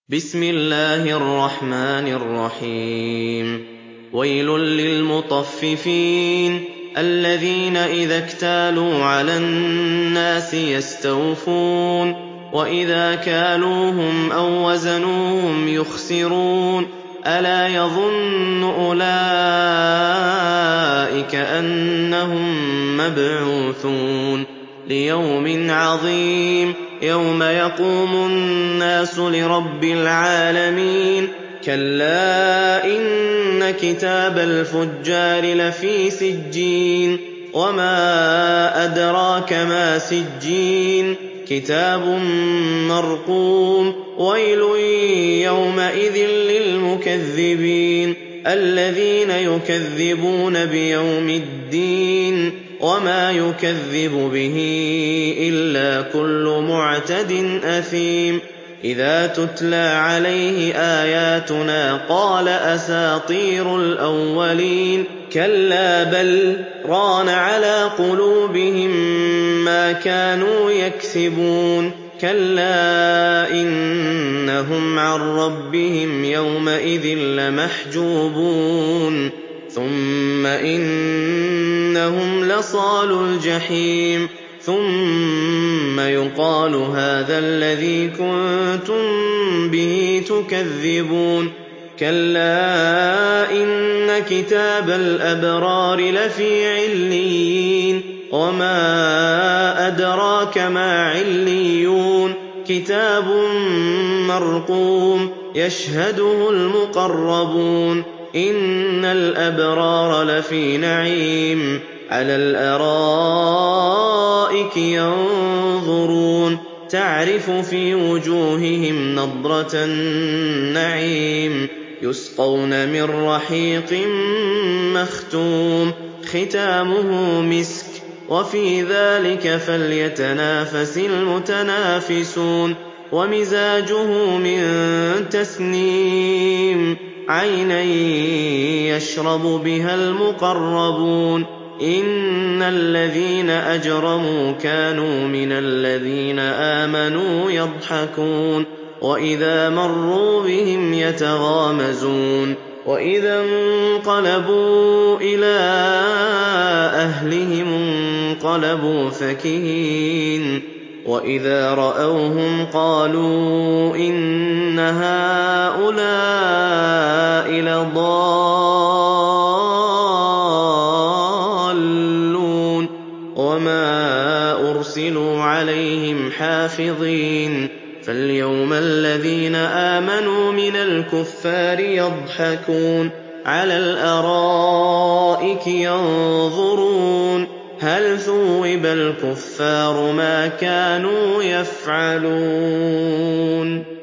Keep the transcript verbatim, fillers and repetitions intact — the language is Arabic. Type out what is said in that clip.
بسم الله الرحمن الرحيم ويل للمطففين الذين إذا اكتالوا على الناس يستوفون وإذا كالوهم أو وزنوهم يخسرون ألا يظن أولئك أنهم مبعوثون ليوم عظيم يوم يقوم الناس لرب العالمين كلا إن كتاب الفجار لفي سجين وما أدراك ما سجين كتاب مرقوم ويل يومئذ للمكذبين الذين يكذبون بيوم الدين وما يكذب به إلا كل معتد أثيم إذا تتلى عليه آياتنا قال أساطير الأولين كلا بل ران على قلوبهم ما كانوا يكسبون كلا إنهم عن ربهم يومئذ لمحجوبون ثم إنهم لصالو الجحيم ثم يقال هذا الذي كنتم به تكذبون كلا إن كتاب الأبرار لفي عليين وما أدراك ما عليون كتاب مرقوم يشهده المقربون إن الأبرار لفي نعيم على الأرائك ينظرون تعرف في وجوههم نضرة النعيم يسقون من رحيق مختوم ختامه مسك وفي ذلك فليتنافس المتنافسون ومزاجه من تسنيم عينا يشرب بها المقربون إن الذين أجرموا كانوا من الذين آمنوا يضحكون وإذا مروا بهم يتغامزون وإذا انقلبوا إلى أهلهم انقلبوا فكهين وإذا رأوهم قالوا إن هؤلاء لضالون وما أرسلوا عليهم حافظين فاليوم الذين آمنوا من الكفار يضحكون على الأرائك ينظرون هل ثوب الكفار ما كانوا يفعلون